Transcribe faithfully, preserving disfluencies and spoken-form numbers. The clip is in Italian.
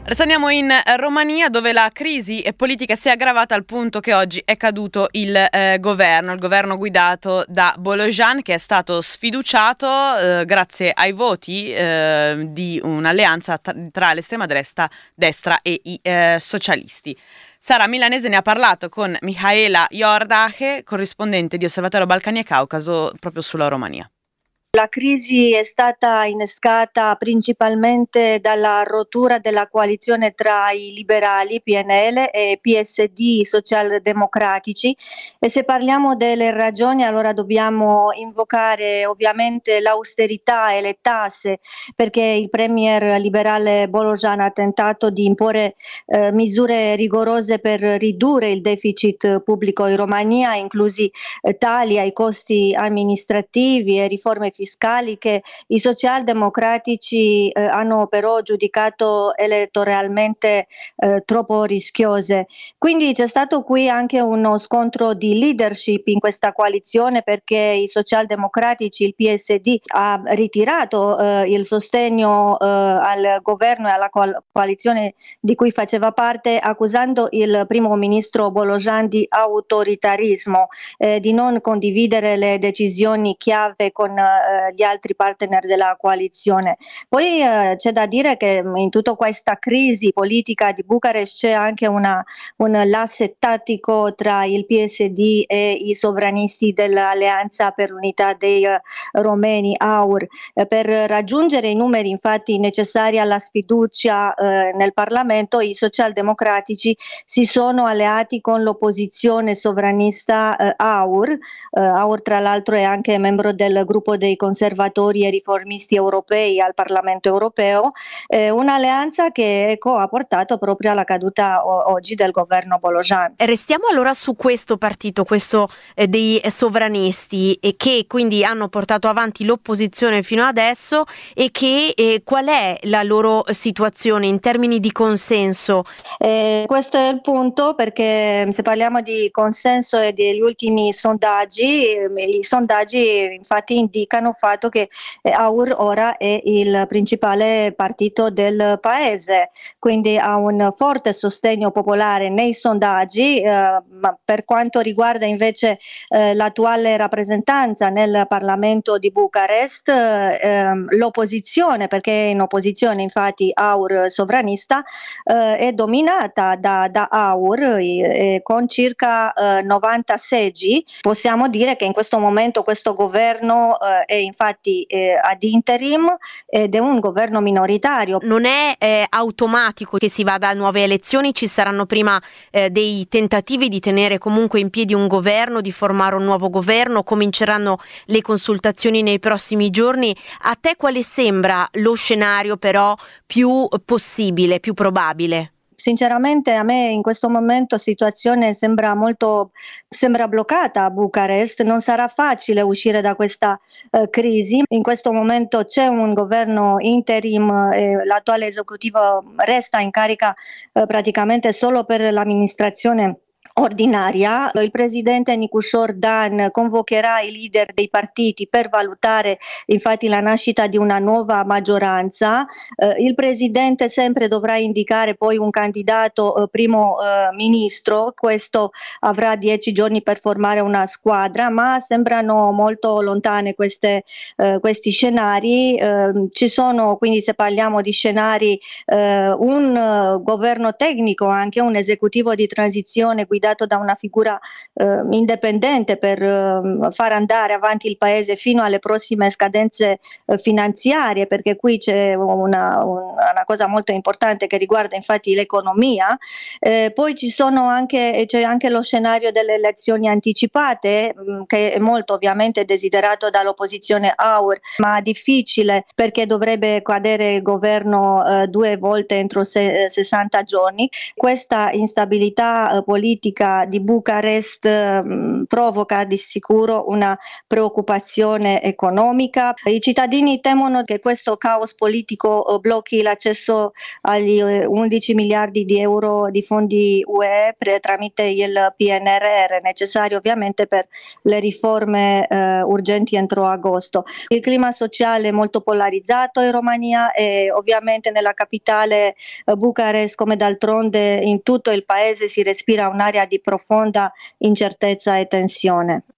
Adesso andiamo in Romania, dove la crisi politica si è aggravata al punto che oggi è caduto il eh, governo, il governo guidato da Bolojan, che è stato sfiduciato eh, grazie ai voti eh, di un'alleanza tra, tra l'estrema destra, destra e i eh, socialisti. Sara Milanese ne ha parlato con Mihaela Iordache, corrispondente di Osservatorio Balcani e Caucaso, proprio sulla Romania. La crisi è stata innescata principalmente dalla rottura della coalizione tra i liberali P N L e P S D socialdemocratici, e se parliamo delle ragioni allora dobbiamo invocare ovviamente l'austerità e le tasse, perché il premier liberale Bolojan ha tentato di imporre eh, misure rigorose per ridurre il deficit pubblico in Romania, inclusi eh, tagli ai costi amministrativi e riforme fiscali che i socialdemocratici eh, hanno però giudicato elettoralmente eh, troppo rischiose. Quindi c'è stato qui anche uno scontro di leadership in questa coalizione, perché i socialdemocratici, il P S D, ha ritirato eh, il sostegno eh, al governo e alla co- coalizione di cui faceva parte, accusando il primo ministro Bolojan di autoritarismo, eh, di non condividere le decisioni chiave con eh, gli altri partner della coalizione. Poi eh, c'è da dire che in tutta questa crisi politica di Bucarest c'è anche una, un lasse tattico tra il P S D e i sovranisti dell'Alleanza per l'Unità dei uh, Romeni, A U R. Eh, per raggiungere i numeri infatti necessari alla sfiducia eh, nel Parlamento, i socialdemocratici si sono alleati con l'opposizione sovranista eh, A U R. Eh, A U R tra l'altro è anche membro del gruppo dei conservatori e riformisti europei al Parlamento europeo, eh, un'alleanza che ecco, ha portato proprio alla caduta o- oggi del governo Bolojan. Restiamo allora su questo partito, questo eh, dei sovranisti, e che quindi hanno portato avanti l'opposizione fino adesso, e che eh, qual è la loro situazione in termini di consenso? Eh, questo è il punto, perché se parliamo di consenso e degli ultimi sondaggi, eh, i sondaggi infatti indicano il fatto che eh, A U R ora è il principale partito del paese, quindi ha un forte sostegno popolare nei sondaggi, eh, ma per quanto riguarda invece eh, l'attuale rappresentanza nel Parlamento di Bucarest, eh, l'opposizione, perché è in opposizione infatti A U R sovranista, eh, è dominata da, da A U R eh, con circa eh, novanta seggi. Possiamo dire che in questo momento questo governo eh, è infatti eh, ad interim ed è un governo minoritario. Non è eh, automatico che si vada a nuove elezioni, ci saranno prima eh, dei tentativi di tenere comunque in piedi un governo, di formare un nuovo governo, cominceranno le consultazioni nei prossimi giorni. A te quale sembra lo scenario però più possibile, più probabile? Sinceramente a me in questo momento la situazione sembra molto sembra bloccata a Bucarest, non sarà facile uscire da questa eh, crisi. In questo momento c'è un governo interim e l'attuale esecutivo resta in carica eh, praticamente solo per l'amministrazione ordinaria. Il presidente Nicușor Dan convocherà i leader dei partiti per valutare infatti la nascita di una nuova maggioranza. Eh, il presidente sempre dovrà indicare poi un candidato eh, primo eh, ministro, questo avrà dieci giorni per formare una squadra, ma sembrano molto lontane queste, eh, questi scenari. Eh, ci sono quindi, se parliamo di scenari, eh, un uh, governo tecnico, anche un esecutivo di transizione guidato da una figura eh, indipendente per eh, far andare avanti il paese fino alle prossime scadenze eh, finanziarie, perché qui c'è una, una cosa molto importante che riguarda infatti l'economia. Eh, poi ci sono anche, c'è anche lo scenario delle elezioni anticipate, mh, che è molto ovviamente desiderato dall'opposizione A U R, ma difficile perché dovrebbe cadere il governo eh, due volte entro se, sessanta giorni. Questa instabilità eh, politica politica di Bucarest mh, provoca di sicuro una preoccupazione economica. I cittadini temono che questo caos politico eh, blocchi l'accesso agli eh, undici miliardi di euro di fondi U E pre- tramite il P N R R, necessari ovviamente per le riforme eh, urgenti entro agosto. Il clima sociale è molto polarizzato in Romania e ovviamente nella capitale eh, Bucarest, come d'altronde in tutto il paese, si respira un'area di profonda incertezza e tensione.